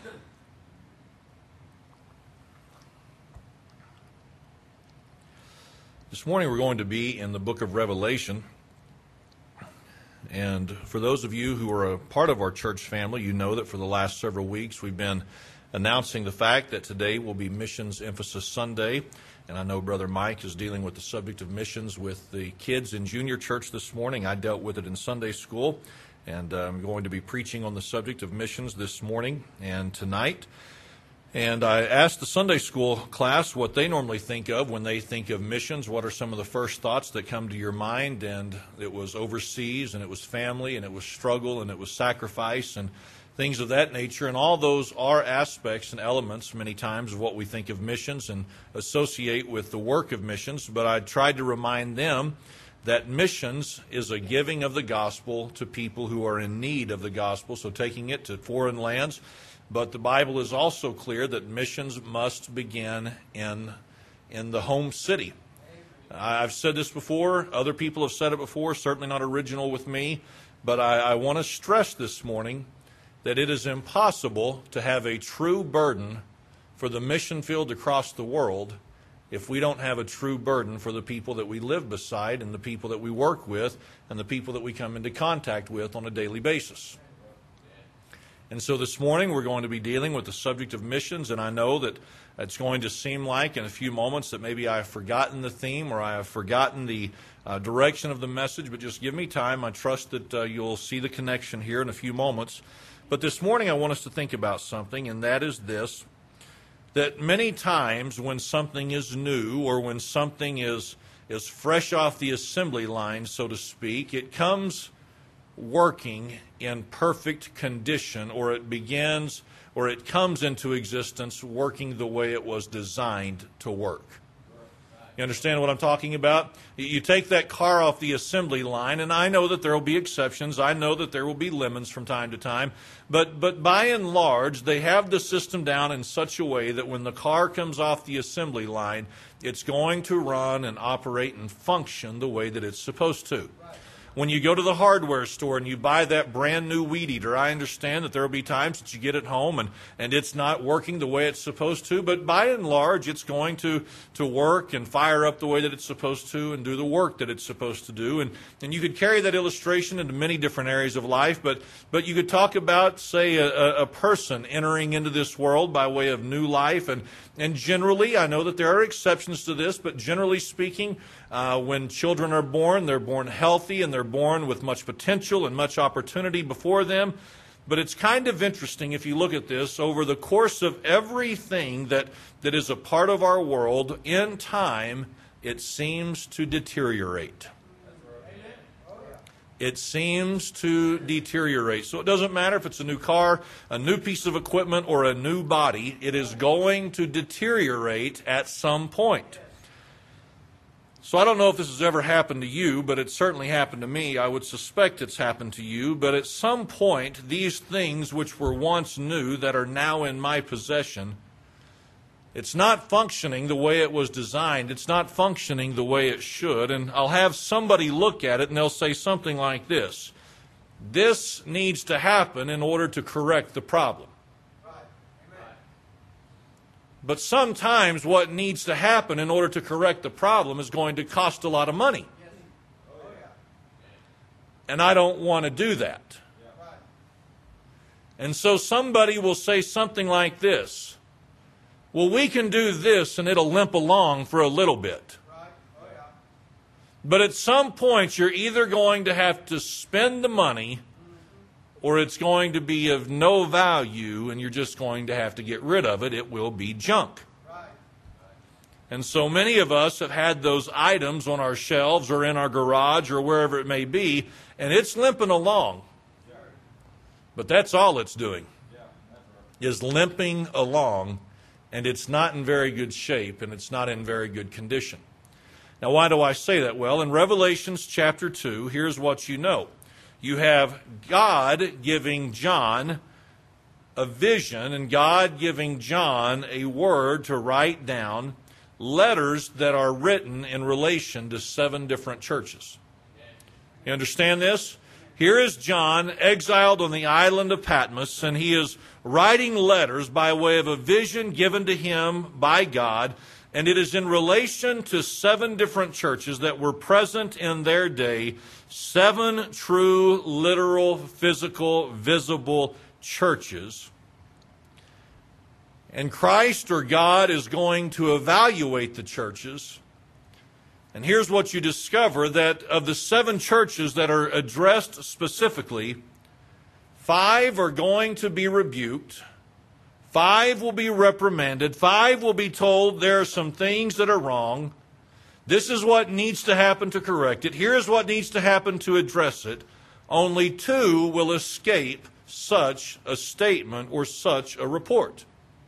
This morning we're going to be in the book of Revelation, and for those of you who are a part of our church family, you know that for the last several weeks we've been announcing the fact that today will be Missions Emphasis Sunday, and I know Brother Mike is dealing with the subject of missions with the kids in junior church this morning. I dealt with it in Sunday school, and I'm going to be preaching on the subject of missions this morning and tonight. And I asked the Sunday school class what they normally think of when they think of missions. What are some of the first thoughts that come to your mind? And it was overseas, and it was family, and it was struggle, and it was sacrifice, and things of that nature. And all those are aspects and elements many times of what we think of missions and associate with the work of missions. But I tried to remind them that missions is a giving of the gospel to people who are in need of the gospel, so taking it to foreign lands. But the Bible is also clear that missions must begin in the home city. I've said this before. Other people have said it before, certainly not original with me. But I want to stress this morning that it is impossible to have a true burden for the mission field across the world if we don't have a true burden for the people that we live beside and the people that we work with and the people that we come into contact with on a daily basis. And so this morning we're going to be dealing with the subject of missions, and I know that it's going to seem like in a few moments that maybe I have forgotten the theme or I have forgotten the direction of the message, but just give me time. I trust that you'll see the connection here in a few moments. But this morning I want us to think about something, and that is this, that many times when something is new or when something is fresh off the assembly line, so to speak, it comes working in perfect condition, or it comes into existence working the way it was designed to work. You understand what I'm talking about? You take that car off the assembly line, and I know that there will be exceptions. I know that there will be lemons from time to time. But by and large, they have the system down in such a way that when the car comes off the assembly line, it's going to run and operate and function the way that it's supposed to. When you go to the hardware store and you buy that brand new weed eater, I understand that there will be times that you get it home and it's not working the way it's supposed to, but by and large it's going to work and fire up the way that it's supposed to and do the work that it's supposed to do. And you could carry that illustration into many different areas of life, but you could talk about, say, a person entering into this world by way of new life. And generally, I know that there are exceptions to this, but generally speaking, when children are born, they're born healthy and they're born with much potential and much opportunity before them. But it's kind of interesting if you look at this, over the course of everything that is a part of our world, in time, it seems to deteriorate. It seems to deteriorate. So it doesn't matter if it's a new car, a new piece of equipment, or a new body, it is going to deteriorate at some point. So I don't know if this has ever happened to you, but it certainly happened to me. I would suspect it's happened to you. But at some point, these things which were once new that are now in my possession, it's not functioning the way it was designed. It's not functioning the way it should. And I'll have somebody look at it and they'll say something like this: this needs to happen in order to correct the problem. But sometimes what needs to happen in order to correct the problem is going to cost a lot of money. And I don't want to do that. And so somebody will say something like this: well, we can do this and it'll limp along for a little bit. But at some point you're either going to have to spend the money or it's going to be of no value and you're just going to have to get rid of it. It will be junk. And so many of us have had those items on our shelves or in our garage or wherever it may be, and it's limping along. But that's all it's doing, is limping along, and it's not in very good shape and it's not in very good condition. Now, why do I say that? Well, in Revelations chapter 2, here's what you know. You have God giving John a vision and God giving John a word to write down letters that are written in relation to 7 different churches. You understand this? Here is John, exiled on the island of Patmos, and he is writing letters by way of a vision given to him by God, and it is in relation to 7 different churches that were present in their day, 7 true, literal, physical, visible churches. And Christ or God is going to evaluate the churches. And here's what you discover, that of the 7 churches that are addressed specifically, 5 are going to be rebuked, 5 will be reprimanded, 5 will be told there are some things that are wrong. This is what needs to happen to correct it. Here's what needs to happen to address it. Only 2 will escape such a statement or such a report.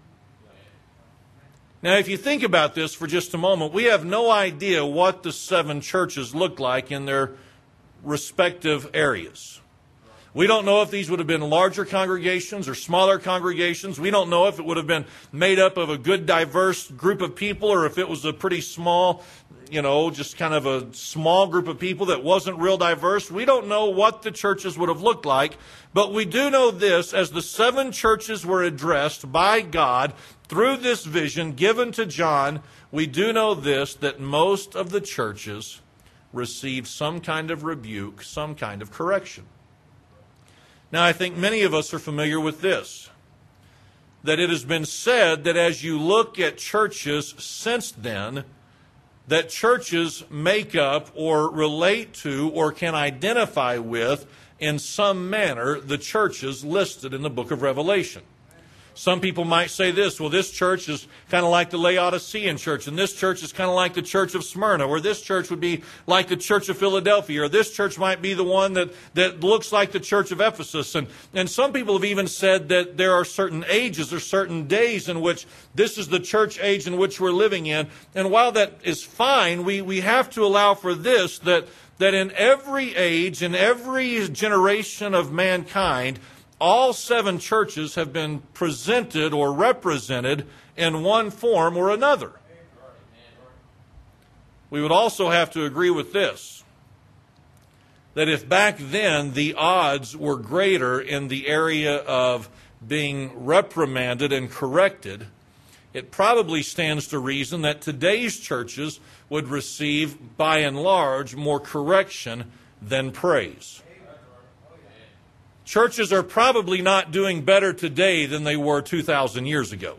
Now, if you think about this for just a moment, we have no idea what the 7 churches look like in their respective areas. We don't know if these would have been larger congregations or smaller congregations. We don't know if it would have been made up of a good, diverse group of people, or if it was a pretty small, just kind of a small group of people that wasn't real diverse. We don't know what the churches would have looked like, but we do know this: as the 7 churches were addressed by God through this vision given to John, we do know this, that most of the churches received some kind of rebuke, some kind of correction. Now, I think many of us are familiar with this, that it has been said that as you look at churches since then, that churches make up or relate to or can identify with in some manner the churches listed in the book of Revelation. Some people might say this: well, this church is kind of like the Laodicean church, and this church is kind of like the church of Smyrna, or this church would be like the church of Philadelphia, or this church might be the one that looks like the church of Ephesus. And some people have even said that there are certain ages or certain days in which this is the church age in which we're living in. And while that is fine, we have to allow for this, that in every age, in every generation of mankind, all 7 churches have been presented or represented in one form or another. We would also have to agree with this, that if back then the odds were greater in the area of being reprimanded and corrected, it probably stands to reason that today's churches would receive, by and large, more correction than praise. Churches are probably not doing better today than they were 2,000 years ago.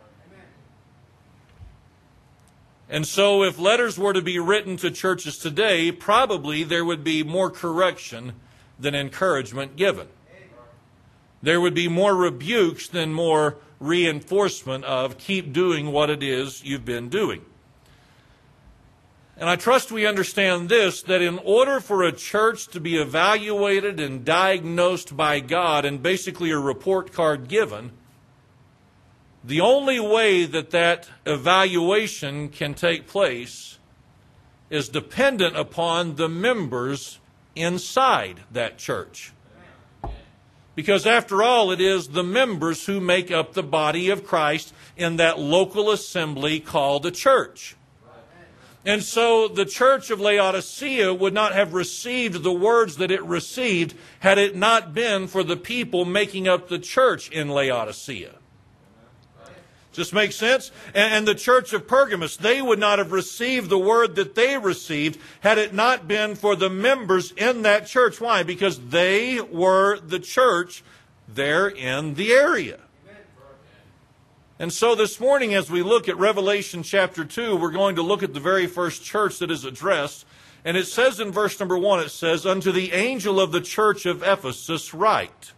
And so if letters were to be written to churches today, probably there would be more correction than encouragement given. There would be more rebukes than more reinforcement of keep doing what it is you've been doing. And I trust we understand this, that in order for a church to be evaluated and diagnosed by God and basically a report card given, the only way that evaluation can take place is dependent upon the members inside that church. Because after all, it is the members who make up the body of Christ in that local assembly called a church. And so the church of Laodicea would not have received the words that it received had it not been for the people making up the church in Laodicea. Just makes sense? And the church of Pergamos, they would not have received the word that they received had it not been for the members in that church. Why? Because they were the church there in the area. And so this morning, as we look at Revelation chapter 2, we're going to look at the very first church that is addressed. And it says in verse number 1, it says, "Unto the angel of the church of Ephesus write."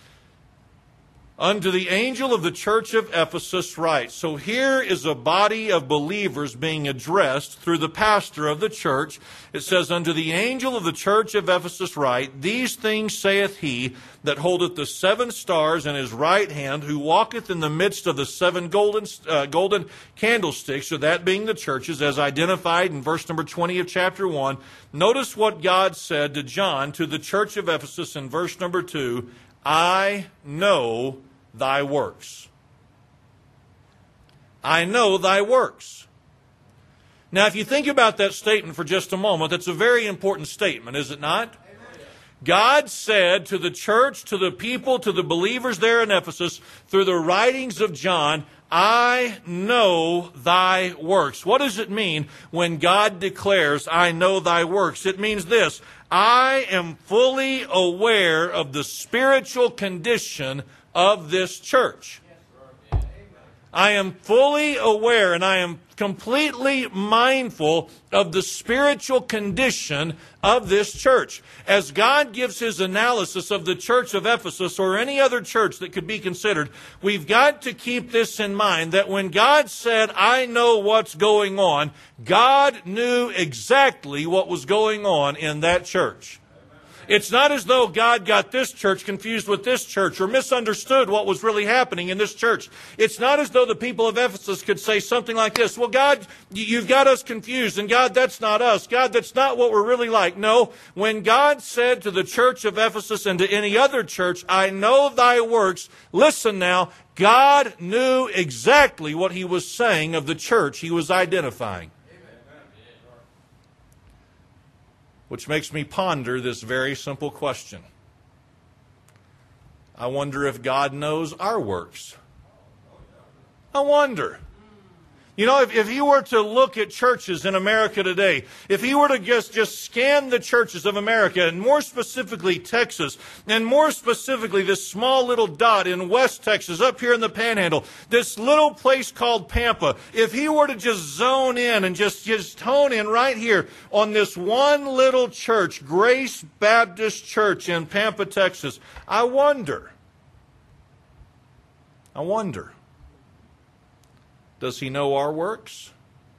Unto the angel of the church of Ephesus write. So here is a body of believers being addressed through the pastor of the church. It says, "Unto the angel of the church of Ephesus write, These things saith he that holdeth the 7 stars in his right hand, who walketh in the midst of the 7 golden candlesticks," so that being the churches as identified in verse number 20 of chapter 1. Notice what God said to John, to the church of Ephesus in verse number 2, "I know thy works." I know thy works. Now, if you think about that statement for just a moment, that's a very important statement, is it not? God said to the church, to the people, to the believers there in Ephesus, through the writings of John, I know thy works. What does it mean when God declares, I know thy works? It means this: I am fully aware of the spiritual condition of this church. I am fully aware and I am completely mindful of the spiritual condition of this church. As God gives His analysis of the church of Ephesus or any other church that could be considered, we've got to keep this in mind, that when God said, I know what's going on, God knew exactly what was going on in that church. It's not as though God got this church confused with this church or misunderstood what was really happening in this church. It's not as though the people of Ephesus could say something like this: well, God, you've got us confused, and God, that's not us. God, that's not what we're really like. No, when God said to the church of Ephesus and to any other church, I know thy works, listen now, God knew exactly what He was saying of the church He was identifying. Which makes me ponder this very simple question. I wonder if God knows our works. I wonder. You know, if He were to look at churches in America today, if He were to just scan the churches of America, and more specifically Texas, and more specifically this small little dot in West Texas, up here in the Panhandle, this little place called Pampa, if He were to just zone in and just hone in right here on this one little church, Grace Baptist Church in Pampa, Texas, I wonder, does He know our works?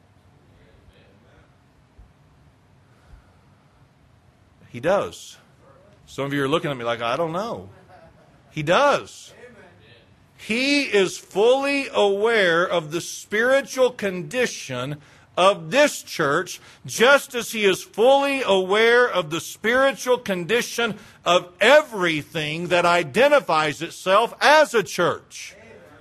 He does. Some of you are looking at me like, I don't know. He does. He is fully aware of the spiritual condition of this church, just as He is fully aware of the spiritual condition of everything that identifies itself as a church.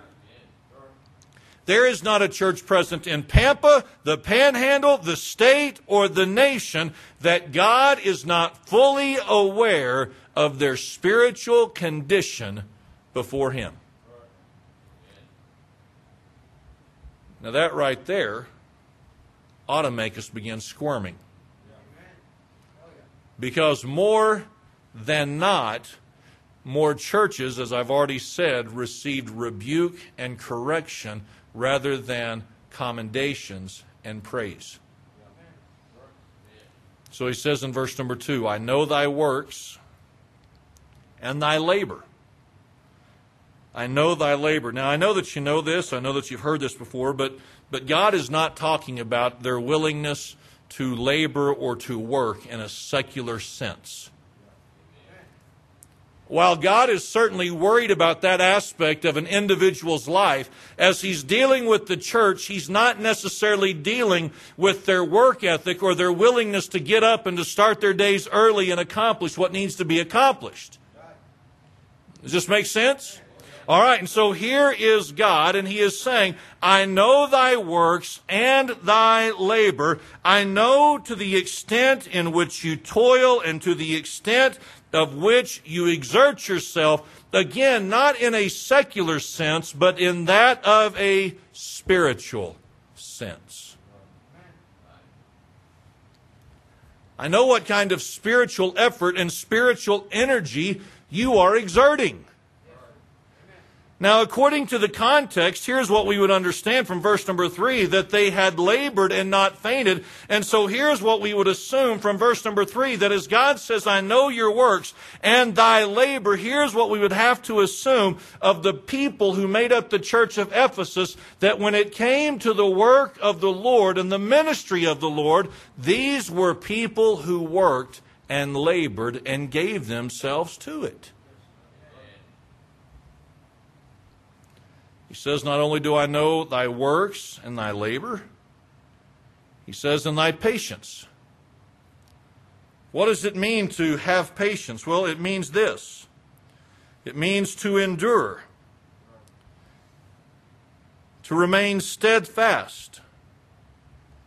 There is not a church present in Pampa, the Panhandle, the state, or the nation that God is not fully aware of their spiritual condition before Him. Now that right there ought to make us begin squirming. Because more than not, more churches, as I've already said, received rebuke and correction rather than commendations and praise. So he says in verse number 2, I know thy works and thy labor. I know thy labor. Now, I know that you know this. I know that you've heard this before, but God is not talking about their willingness to labor or to work in a secular sense. While God is certainly worried about that aspect of an individual's life, as He's dealing with the church, He's not necessarily dealing with their work ethic or their willingness to get up and to start their days early and accomplish what needs to be accomplished. Does this make sense? All right, and so here is God, and He is saying, I know thy works and thy labor. I know to the extent in which you toil and to the extent of which you exert yourself, again, not in a secular sense, but in that of a spiritual sense. I know what kind of spiritual effort and spiritual energy you are exerting. Now, according to the context, here's what we would understand from verse number 3, that they had labored and not fainted. And so here's what we would assume from verse number 3, that as God says, I know your works and thy labor, here's what we would have to assume of the people who made up the church of Ephesus, that when it came to the work of the Lord and the ministry of the Lord, these were people who worked and labored and gave themselves to it. He says, not only do I know thy works and thy labor, he says, and thy patience. What does it mean to have patience? Well, it means this. It means to endure, to remain steadfast,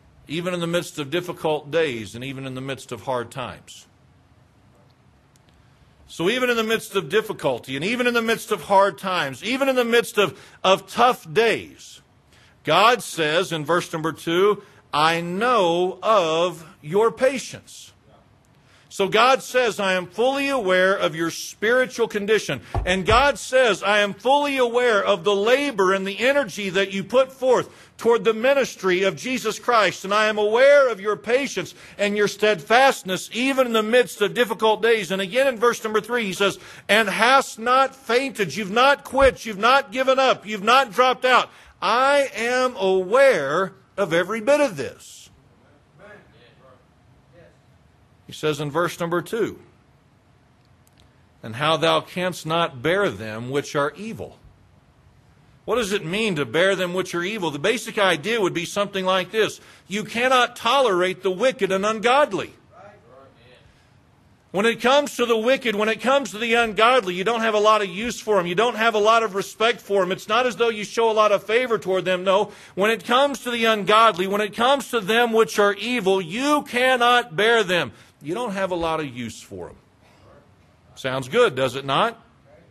even in the midst of difficult days and even in the midst of hard times. So even in the midst of difficulty, and even in the midst of hard times, even in the midst of tough days, God says in verse number 2, I know of your patience. So God says, I am fully aware of your spiritual condition. And God says, I am fully aware of the labor and the energy that you put forth toward the ministry of Jesus Christ. And I am aware of your patience and your steadfastness, even in the midst of difficult days. And again in verse number 3, he says, and hast not fainted. You've not quit. You've not given up. You've not dropped out. I am aware of every bit of this. He says in verse number 2, and how thou canst not bear them which are evil. What does it mean to bear them which are evil? The basic idea would be something like this. You cannot tolerate the wicked and ungodly. When it comes to the wicked, when it comes to the ungodly, you don't have a lot of use for them. You don't have a lot of respect for them. It's not as though you show a lot of favor toward them. No, when it comes to the ungodly, when it comes to them which are evil, you cannot bear them. You don't have a lot of use for them. Sounds good, does it not?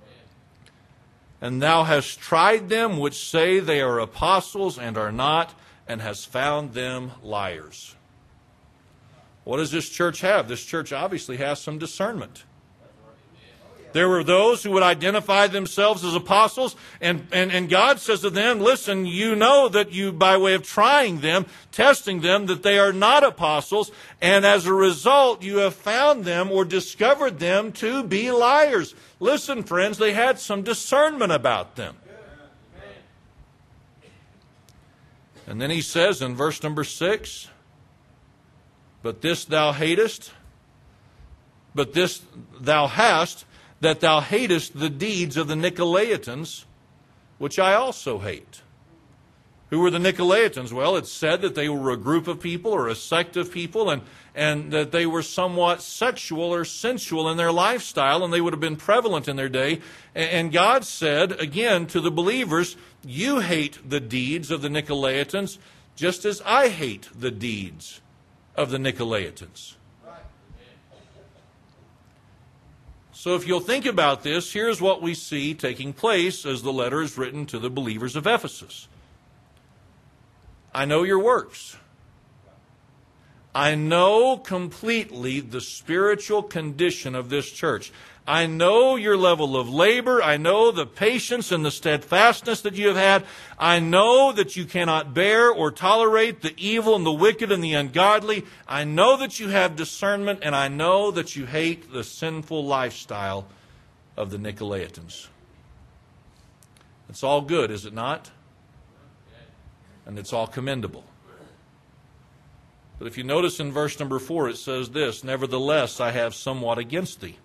And thou hast tried them which say they are apostles and are not, and hast found them liars. What does this church have? This church obviously has some discernment. There were those who would identify themselves as apostles, and God says to them, listen, you know that you, by way of trying them, testing them, that they are not apostles, and as a result, you have found them or discovered them to be liars. Listen, friends, they had some discernment about them. And then he says in verse number 6, but this thou hatest, but this thou hast, that thou hatest the deeds of the Nicolaitans, which I also hate. Who were the Nicolaitans? Well, it's said that they were a group of people or a sect of people, and that they were somewhat sexual or sensual in their lifestyle, and they would have been prevalent in their day. And God said, again, to the believers, you hate the deeds of the Nicolaitans, just as I hate the deeds of the Nicolaitans. So if you'll think about this, here's what we see taking place as the letter is written to the believers of Ephesus. I know your works. I know completely the spiritual condition of this church. I know your level of labor. I know the patience and the steadfastness that you have had. I know that you cannot bear or tolerate the evil and the wicked and the ungodly. I know that you have discernment, and I know that you hate the sinful lifestyle of the Nicolaitans. It's all good, is it not? And it's all commendable. But if you notice in verse number 4, it says this, nevertheless, I have somewhat against thee.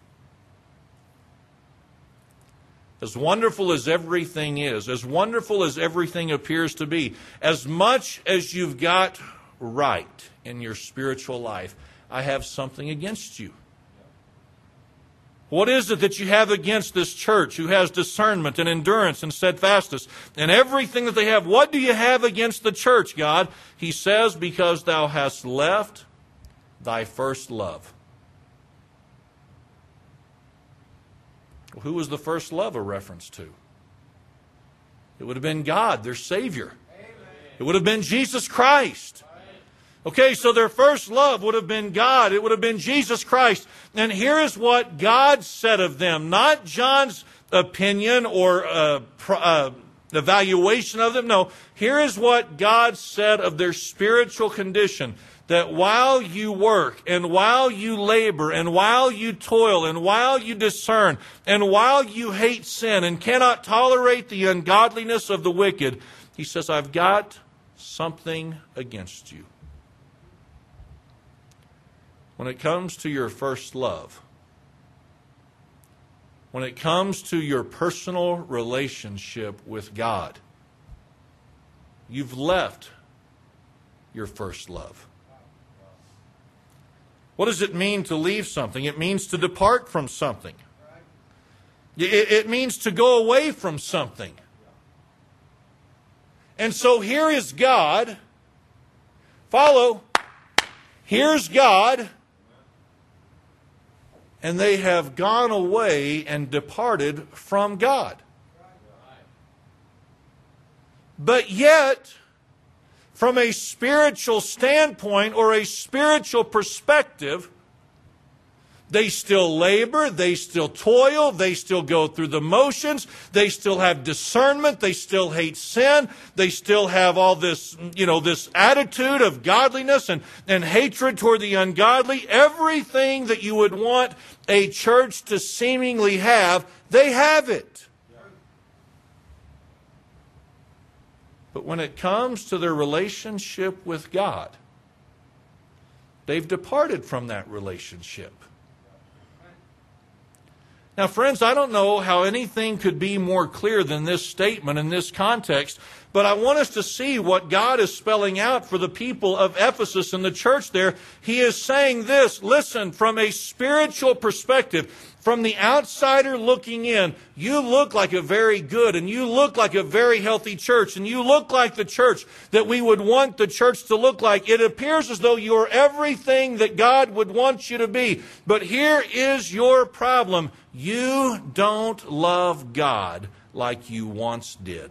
As wonderful as everything is, as wonderful as everything appears to be, as much as you've got right in your spiritual life, I have something against you. What is it that you have against this church who has discernment and endurance and steadfastness and everything that they have? What do you have against the church, God? He says, because thou hast left thy first love. Well, who was the first love a reference to? It would have been God, their Savior. Amen. It would have been Jesus Christ. Okay, so their first love would have been God. It would have been Jesus Christ. And here is what God said of them. Not John's opinion or evaluation of them. No, here is what God said of their spiritual condition. That while you work, and while you labor, and while you toil, and while you discern, and while you hate sin, and cannot tolerate the ungodliness of the wicked, he says, I've got something against you. When it comes to your first love, when it comes to your personal relationship with God, you've left your first love. What does it mean to leave something? It means to depart from something. It means to go away from something. And so here is God. Follow. Here's God. and they have gone away and departed from God. But yet, from a spiritual standpoint or a spiritual perspective, they still labor, they still toil, they still go through the motions, they still have discernment, they still hate sin, they still have all this, this attitude of godliness and hatred toward the ungodly. Everything that you would want a church to seemingly have, they have it. But when it comes to their relationship with God, they've departed from that relationship. Now, friends, I don't know how anything could be more clear than this statement in this context, but I want us to see what God is spelling out for the people of Ephesus and the church there. He is saying this, listen, from a spiritual perspective, from the outsider looking in, you look like a very good and you look like a very healthy church and you look like the church that we would want the church to look like. It appears as though you're everything that God would want you to be. But here is your problem. You don't love God like you once did.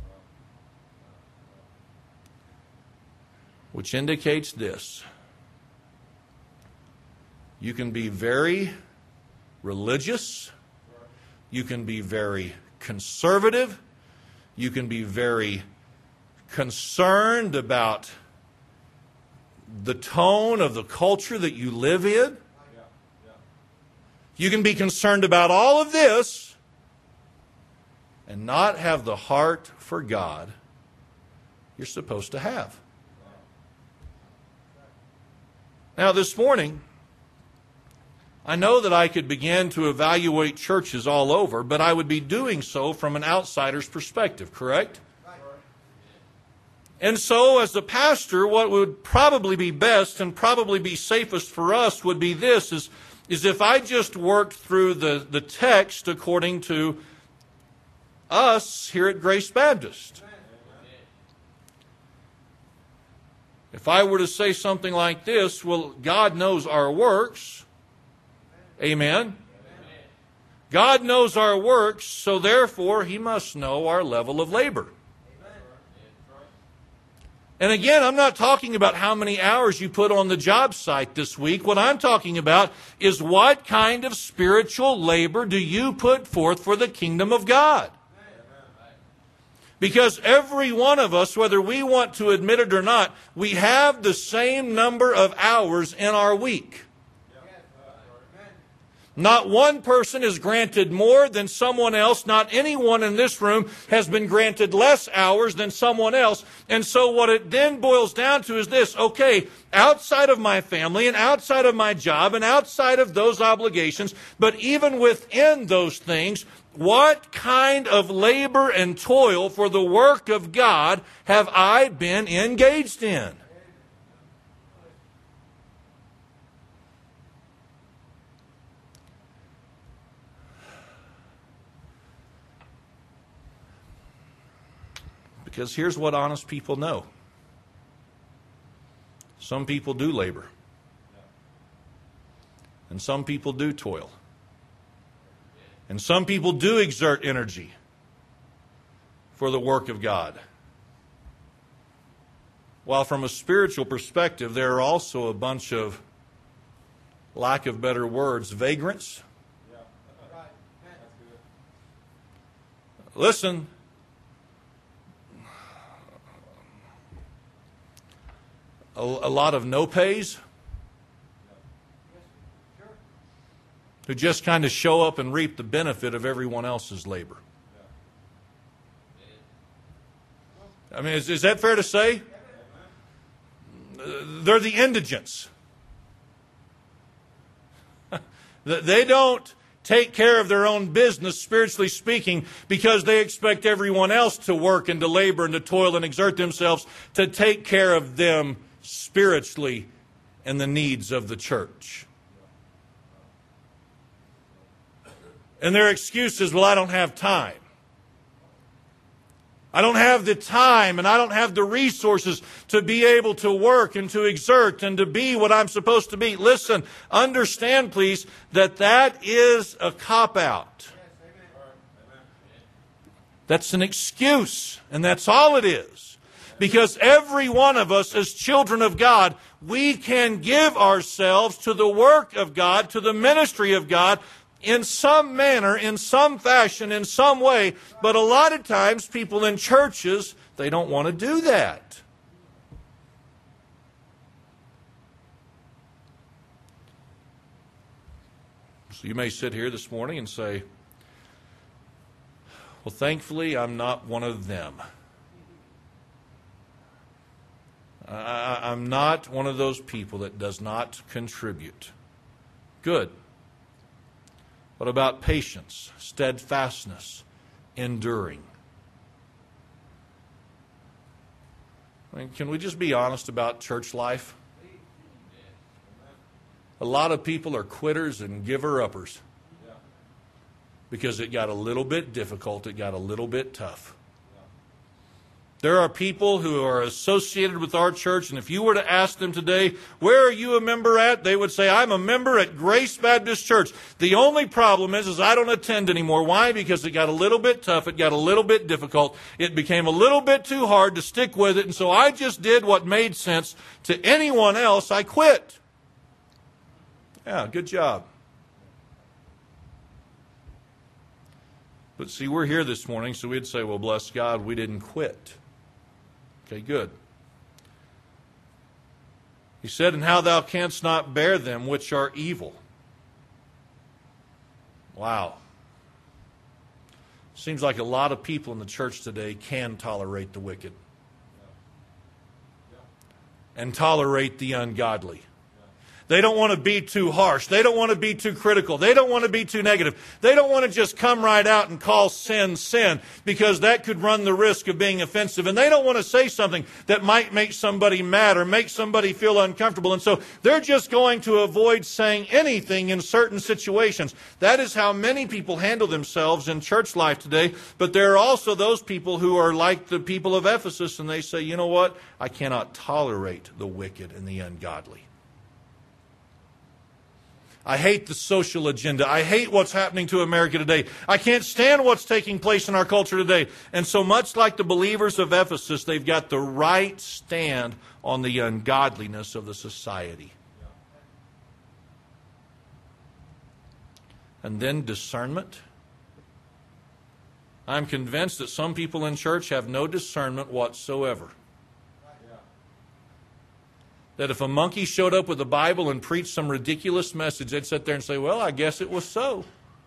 Which indicates this. You can be very religious. You can be very conservative. You can be very concerned about the tone of the culture that you live in. You can be concerned about all of this and not have the heart for God you're supposed to have. Now, this morning, I know that I could begin to evaluate churches all over, but I would be doing so from an outsider's perspective, correct? And so, as the pastor, what would probably be best and probably be safest for us would be this, is if I just worked through the text according to us here at Grace Baptist. If I were to say something like this, well, God knows our works. Amen. God knows our works, so therefore He must know our level of labor. And again, I'm not talking about how many hours you put on the job site this week. What I'm talking about is what kind of spiritual labor do you put forth for the kingdom of God? Because every one of us, whether we want to admit it or not, we have the same number of hours in our week. Not one person is granted more than someone else. Not anyone in this room has been granted less hours than someone else. And so what it then boils down to is this. Okay, outside of my family and outside of my job and outside of those obligations, but even within those things, what kind of labor and toil for the work of God have I been engaged in? Because here's what honest people know. Some people do labor. And some people do toil. And some people do exert energy for the work of God. While from a spiritual perspective, there are also a bunch of, lack of better words, vagrants. Listen, a lot of no-pays who just kind of show up and reap the benefit of everyone else's labor. I mean, is that fair to say? They're the indigents. They don't take care of their own business, spiritually speaking, because they expect everyone else to work and to labor and to toil and exert themselves to take care of them spiritually and the needs of the church. And their excuse is, well, I don't have time. I don't have the time and I don't have the resources to be able to work and to exert and to be what I'm supposed to be. Listen, understand please that that is a cop-out. That's an excuse, and that's all it is. Because every one of us as children of God, we can give ourselves to the work of God, to the ministry of God, in some manner, in some fashion, in some way. But a lot of times, people in churches, they don't want to do that. So you may sit here this morning and say, well, thankfully, I'm not one of them. I'm not one of those people that does not contribute. Good. What about patience, steadfastness, enduring? I mean, can we just be honest about church life? A lot of people are quitters and giver-uppers because it got a little bit difficult, it got a little bit tough. There are people who are associated with our church, and if you were to ask them today, where are you a member at? They would say, I'm a member at Grace Baptist Church. The only problem is I don't attend anymore. Why? Because it got a little bit tough. It got a little bit difficult. It became a little bit too hard to stick with it, and so I just did what made sense to anyone else. I quit. Yeah, good job. But see, we're here this morning, so we'd say, well, bless God, we didn't quit. Okay, good. He said, and how thou canst not bear them which are evil. Wow. Seems like a lot of people in the church today can tolerate the wicked and tolerate the ungodly. They don't want to be too harsh. They don't want to be too critical. They don't want to be too negative. They don't want to just come right out and call sin, sin, because that could run the risk of being offensive. And they don't want to say something that might make somebody mad or make somebody feel uncomfortable. And so they're just going to avoid saying anything in certain situations. That is how many people handle themselves in church life today. But there are also those people who are like the people of Ephesus, and they say, you know what? I cannot tolerate the wicked and the ungodly. I hate the social agenda. I hate what's happening to America today. I can't stand what's taking place in our culture today. And so much like the believers of Ephesus, they've got the right stand on the ungodliness of the society. And then discernment. I'm convinced that some people in church have no discernment whatsoever. That if a monkey showed up with a Bible and preached some ridiculous message, they'd sit there and say, well, I guess it was so.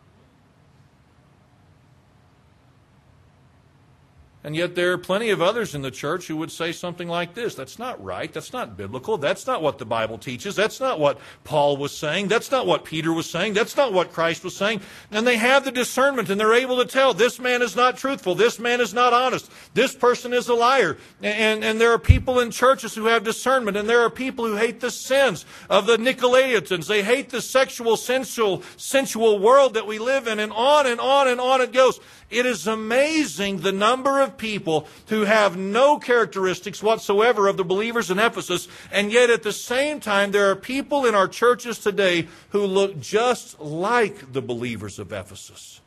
And yet there are plenty of others in the church who would say something like this. That's not right. That's not biblical. That's not what the Bible teaches. That's not what Paul was saying. That's not what Peter was saying. That's not what Christ was saying. And they have the discernment and they're able to tell this man is not truthful. This man is not honest. This person is a liar. And there are people in churches who have discernment, and there are people who hate the sins of the Nicolaitans. They hate the sexual, sensual world that we live in, and on and on and on it goes. It is amazing the number of people who have no characteristics whatsoever of the believers in Ephesus, and yet at the same time there are people in our churches today who look just like the believers of Ephesus.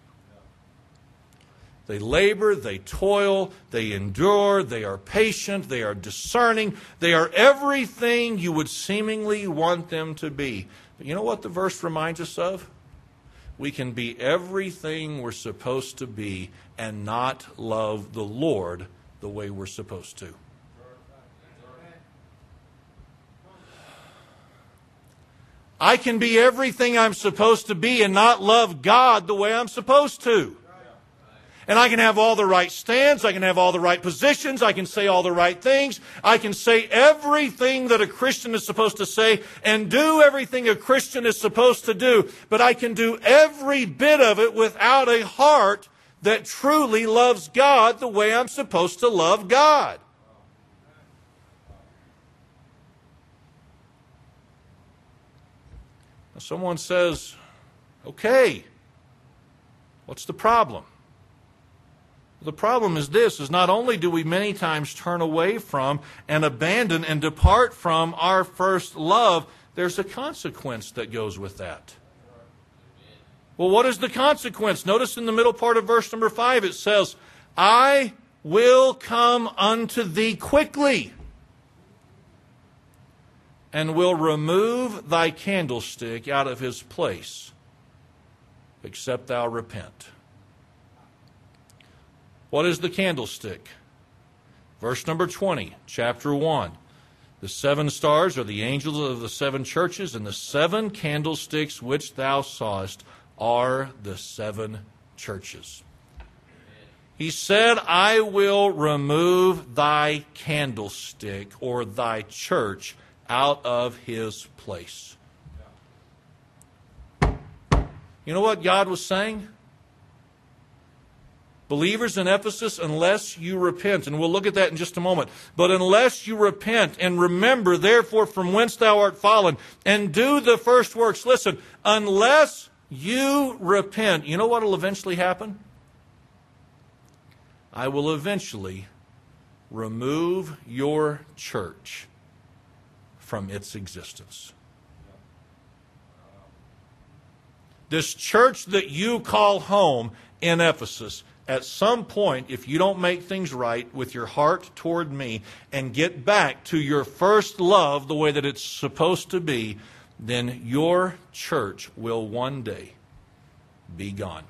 They labor, they toil, they endure, they are patient, they are discerning, they are everything you would seemingly want them to be. But you know what the verse reminds us of? We can be everything we're supposed to be and not love the Lord the way we're supposed to. I can be everything I'm supposed to be and not love God the way I'm supposed to. And I can have all the right stands, I can have all the right positions, I can say all the right things, I can say everything that a Christian is supposed to say and do everything a Christian is supposed to do, but I can do every bit of it without a heart that truly loves God the way I'm supposed to love God. Now someone says, okay, what's the problem? The problem is this, is not only do we many times turn away from and abandon and depart from our first love, there's a consequence that goes with that. Well, what is the consequence? Notice in the middle part of verse number 5 it says, I will come unto thee quickly, and will remove thy candlestick out of his place, except thou repent. What is the candlestick? Verse number 20, chapter 1. The 7 stars are the angels of the 7 churches, and the 7 candlesticks which thou sawest are the 7 churches. He said, I will remove thy candlestick, or thy church, out of his place. You know what God was saying? Believers in Ephesus, unless you repent, and we'll look at that in just a moment, but unless you repent and remember, therefore, from whence thou art fallen, and do the first works, listen, unless you repent, you know what will eventually happen? I will eventually remove your church from its existence. This church that you call home in Ephesus, at some point, if you don't make things right with your heart toward me and get back to your first love the way that it's supposed to be, then your church will one day be gone.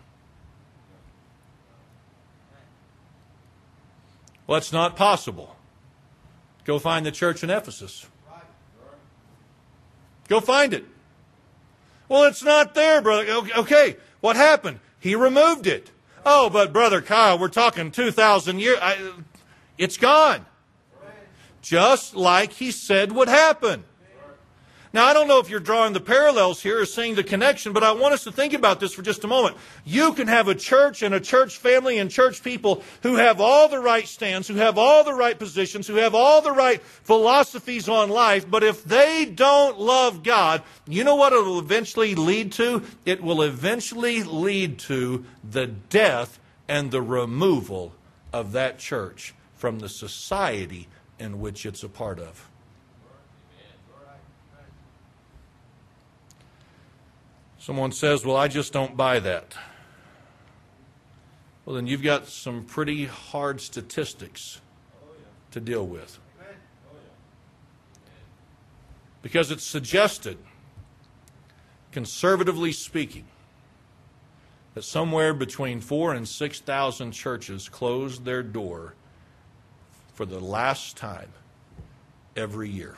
Well, it's not possible. Go find the church in Ephesus. Go find it. Well, it's not there, brother. Okay, what happened? He removed it. Oh, but Brother Kyle, we're talking 2,000 years. It's gone. Just like he said would happen. Now, I don't know if you're drawing the parallels here or seeing the connection, but I want us to think about this for just a moment. You can have a church and a church family and church people who have all the right stands, who have all the right positions, who have all the right philosophies on life, but if they don't love God, you know what it will eventually lead to? It will eventually lead to the death and the removal of that church from the society in which it's a part of. Someone says, well, I just don't buy that. Well, then you've got some pretty hard statistics to deal with. Because it's suggested, conservatively speaking, that somewhere between 4,000 and 6,000 churches close their door for the last time every year.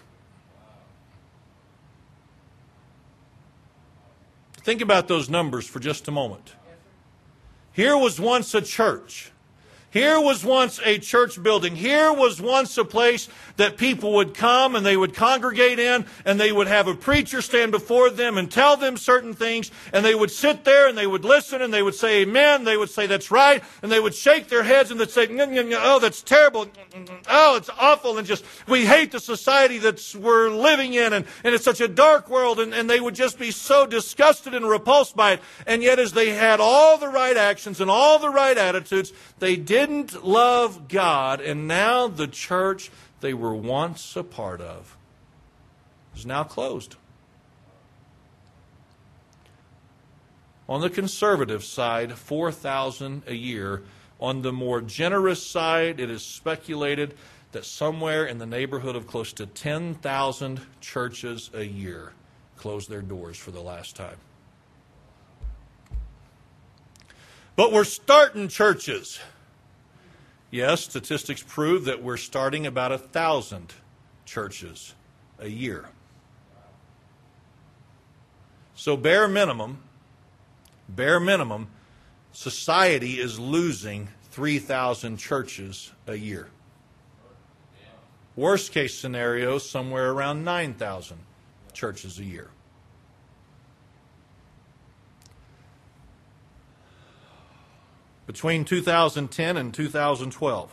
Think about those numbers for just a moment. Here was once a church. Here was once a church building. Here was once a place that people would come and they would congregate in, and they would have a preacher stand before them and tell them certain things, and they would sit there and they would listen and they would say amen, they would say that's right, and they would shake their heads and they'd say, oh, that's terrible, oh, it's awful, and just, we hate the society that we're living in, and it's such a dark world, and they would just be so disgusted and repulsed by it. And yet as they had all the right actions and all the right attitudes, they didn't love God, and now the church they were once a part of is now closed. On the conservative side, 4,000 a year. On the more generous side, it is speculated that somewhere in the neighborhood of close to 10,000 churches a year close their doors for the last time. But we're starting churches. Yes, statistics prove that we're starting about 1,000 churches a year. So bare minimum, society is losing 3,000 churches a year. Worst case scenario, somewhere around 9,000 churches a year. Between 2010 and 2012,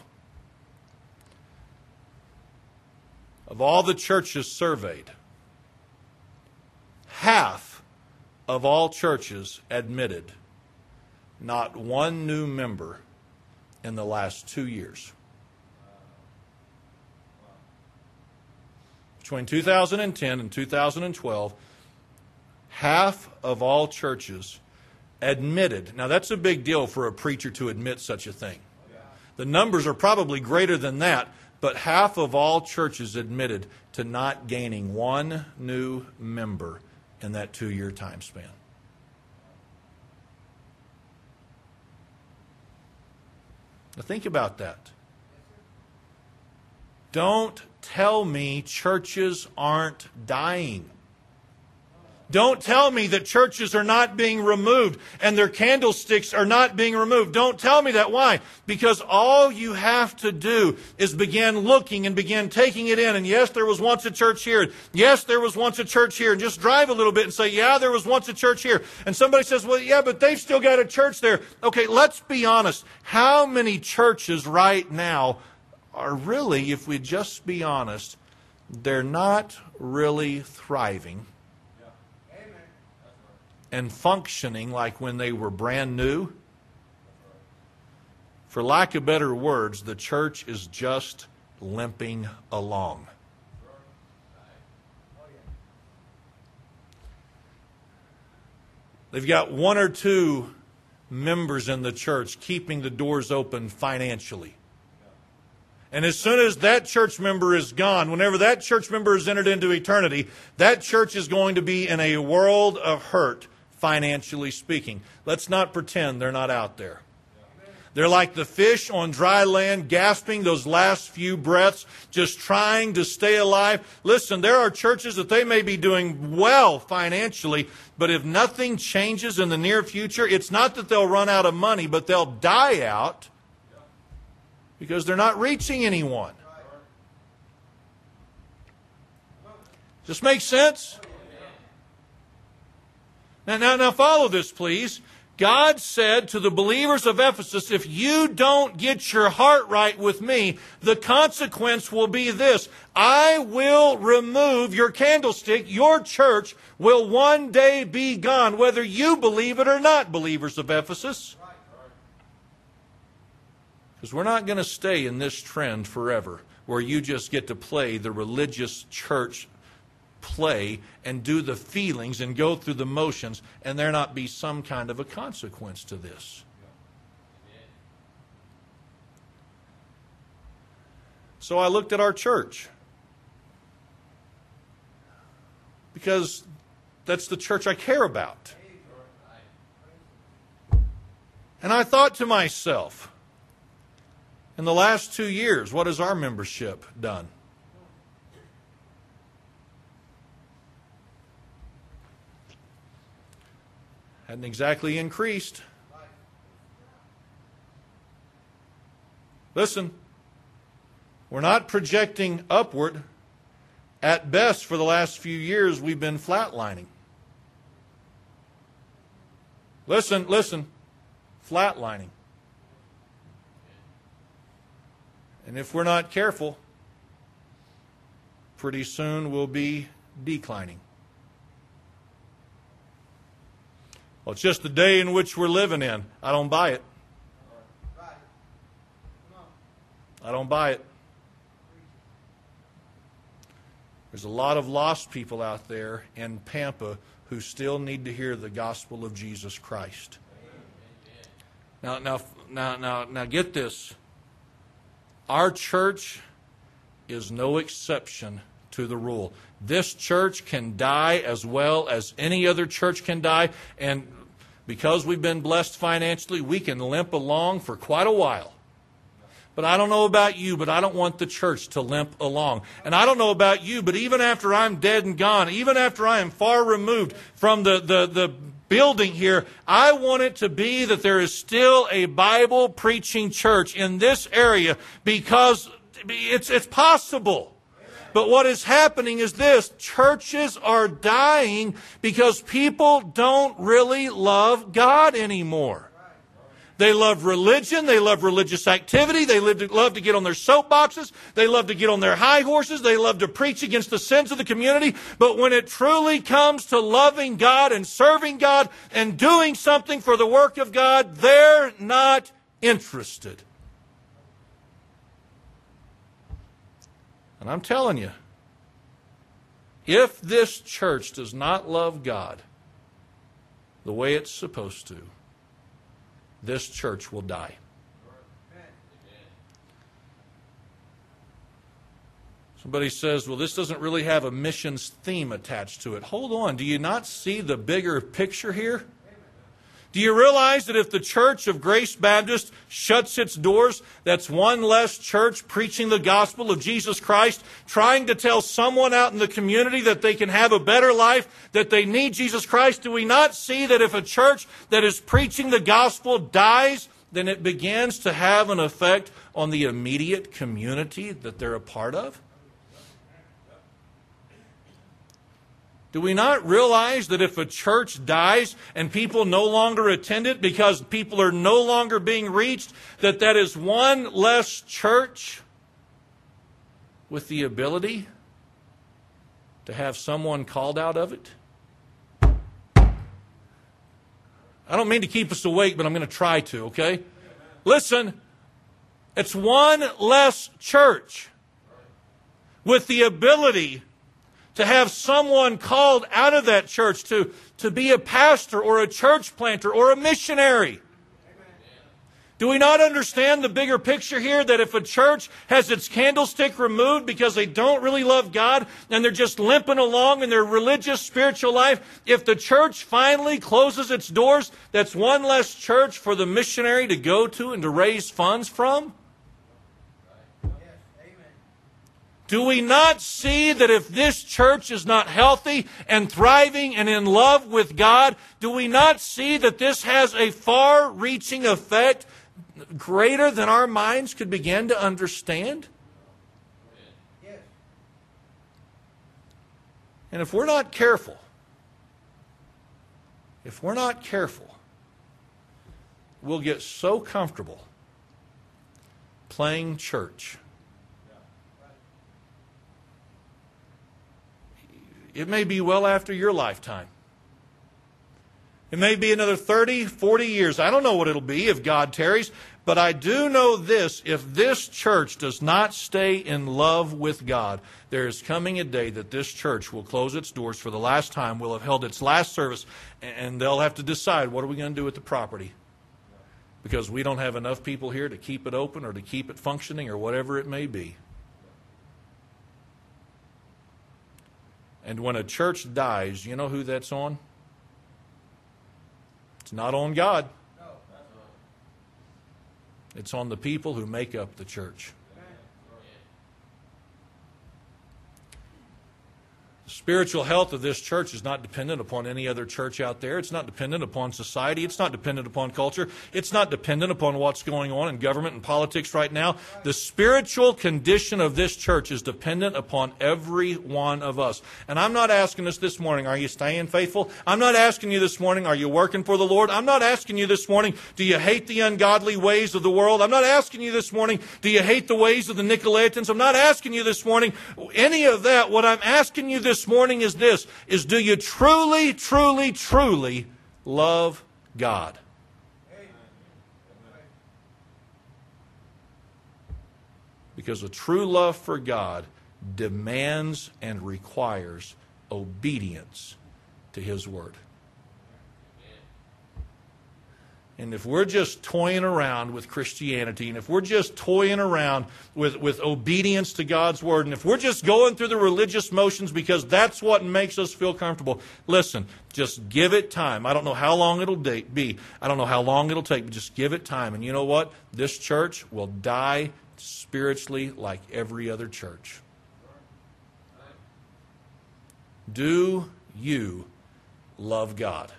of all the churches surveyed, half of all churches admitted not one new member in the last 2 years. Between 2010 and 2012, half of all churches admitted. Now, that's a big deal for a preacher to admit such a thing. The numbers are probably greater than that, but half of all churches admitted to not gaining one new member in that 2-year time span. Now, think about that. Don't tell me churches aren't dying. Don't tell me that churches are not being removed and their candlesticks are not being removed. Don't tell me that. Why? Because all you have to do is begin looking and begin taking it in. And yes, there was once a church here. Yes, there was once a church here. And just drive a little bit and say, yeah, there was once a church here. And somebody says, well, yeah, but they've still got a church there. Okay, let's be honest. How many churches right now are really, if we just be honest, they're not really thriving and functioning like when they were brand new? For lack of better words, the church is just limping along. They've got 1 or 2 members in the church keeping the doors open financially. And as soon as that church member is gone, whenever that church member is entered into eternity, that church is going to be in a world of hurt, financially speaking. Let's not pretend they're not out there. They're like the fish on dry land, gasping those last few breaths, just trying to stay alive. Listen, there are churches that they may be doing well financially, but if nothing changes in the near future, it's not that they'll run out of money, but they'll die out because they're not reaching anyone. Does this make sense? Now follow this, please. God said to the believers of Ephesus, if you don't get your heart right with me, the consequence will be this. I will remove your candlestick. Your church will one day be gone, whether you believe it or not, believers of Ephesus. Because we're not going to stay in this trend forever, where you just get to play the religious church play and do the feelings and go through the motions and there not be some kind of a consequence to this. So I looked at our church because that's the church I care about. And I thought to myself, in the last 2 years, what has our membership done? Hadn't exactly increased. Listen, we're not projecting upward. At best, for the last few years, we've been flatlining. Listen, flatlining. And if we're not careful, pretty soon we'll be declining. Well, it's just the day in which we're living in. I don't buy it. I don't buy it. There's a lot of lost people out there in Pampa who still need to hear the gospel of Jesus Christ. Now get this. Our church is no exception to the rule. This church can die as well as any other church can die, and because we've been blessed financially, we can limp along for quite a while. But I don't know about you, but I don't want the church to limp along. And I don't know about you, but even after I'm dead and gone, even after I am far removed from the building here, I want it to be that there is still a Bible preaching church in this area, because it's possible. But what is happening is this: churches are dying because people don't really love God anymore. They love religion. They love religious activity. They love to get on their soapboxes. They love to get on their high horses. They love to preach against the sins of the community. But when it truly comes to loving God and serving God and doing something for the work of God, they're not interested. And I'm telling you, if this church does not love God the way it's supposed to, this church will die. Somebody says, well, this doesn't really have a missions theme attached to it. Hold on. Do you not see the bigger picture here? Do you realize that if the Church of Grace Baptist shuts its doors, that's one less church preaching the gospel of Jesus Christ, trying to tell someone out in the community that they can have a better life, that they need Jesus Christ? Do we not see that if a church that is preaching the gospel dies, then it begins to have an effect on the immediate community that they're a part of? Do we not realize that if a church dies and people no longer attend it because people are no longer being reached, that that is one less church with the ability to have someone called out of it? I don't mean to keep us awake, but I'm going to try to, okay? Listen, it's one less church with the ability to have someone called out of that church to be a pastor or a church planter or a missionary. Do we not understand the bigger picture here, that if a church has its candlestick removed because they don't really love God and they're just limping along in their religious, spiritual life, if the church finally closes its doors, that's one less church for the missionary to go to and to raise funds from? Do we not see that if this church is not healthy and thriving and in love with God, do we not see that this has a far-reaching effect greater than our minds could begin to understand? Yes. And if we're not careful, we'll get so comfortable playing church. It may be well after your lifetime. It may be another 30, 40 years. I don't know what it'll be if God tarries. But I do know this: if this church does not stay in love with God, there is coming a day that this church will close its doors for the last time, will have held its last service, and they'll have to decide, what are we going to do with the property? Because we don't have enough people here to keep it open or to keep it functioning or whatever it may be. And when a church dies, you know who that's on? It's not on God. It's on the people who make up the church. The spiritual health of this church is not dependent upon any other church out there. It's not dependent upon society. It's not dependent upon culture. It's not dependent upon what's going on in government and politics right now. The spiritual condition of this church is dependent upon every one of us. And I'm not asking us this morning, are you staying faithful? I'm not asking you this morning, are you working for the Lord? I'm not asking you this morning, do you hate the ungodly ways of the world? I'm not asking you this morning, do you hate the ways of the Nicolaitans? I'm not asking you this morning any of that. What I'm asking you this morning is this, is do you truly, truly, truly love God? Because a true love for God demands and requires obedience to His Word. And if we're just toying around with Christianity, and if we're just toying around with obedience to God's Word, and if we're just going through the religious motions because that's what makes us feel comfortable, listen, just give it time. I don't know how long it'll be. I don't know how long it'll take, but just give it time. And you know what? This church will die spiritually like every other church. Do you love God?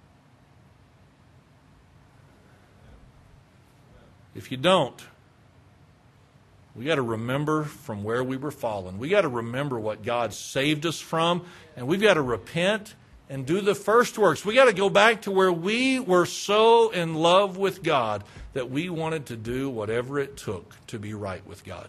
If you don't, we got to remember from where we were fallen. We got to remember what God saved us from, and we've got to repent and do the first works. We got to go back to where we were so in love with God that we wanted to do whatever it took to be right with God.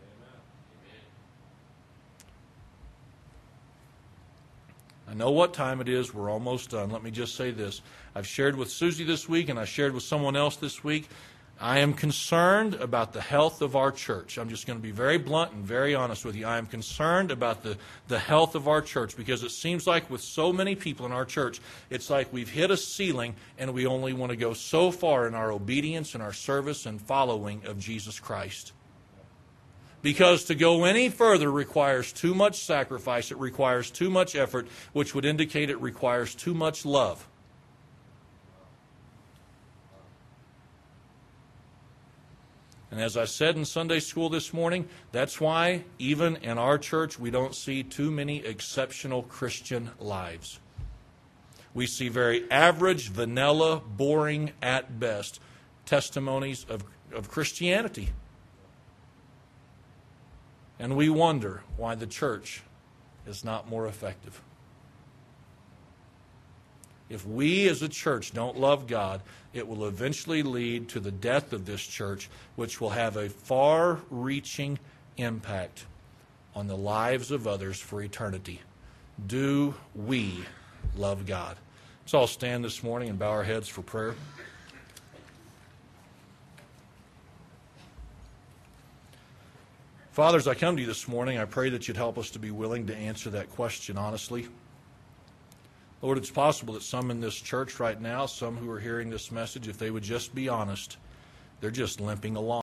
I know what time it is. We're almost done. Let me just say this. I've shared with Susie this week, and I shared with someone else this week. I am concerned about the health of our church. I'm just going to be very blunt and very honest with you. I am concerned about the health of our church because it seems like with so many people in our church, it's like we've hit a ceiling and we only want to go so far in our obedience and our service and following of Jesus Christ. Because to go any further requires too much sacrifice, it requires too much effort, which would indicate it requires too much love. And as I said in Sunday school this morning, that's why even in our church we don't see too many exceptional Christian lives. We see very average, vanilla, boring at best testimonies of Christianity. And we wonder why the church is not more effective. If we as a church don't love God, it will eventually lead to the death of this church, which will have a far-reaching impact on the lives of others for eternity. Do we love God? Let's all stand this morning and bow our heads for prayer. Father, as I come to you this morning, I pray that you'd help us to be willing to answer that question honestly. Lord, it's possible that some in this church right now, some who are hearing this message, if they would just be honest, they're just limping along.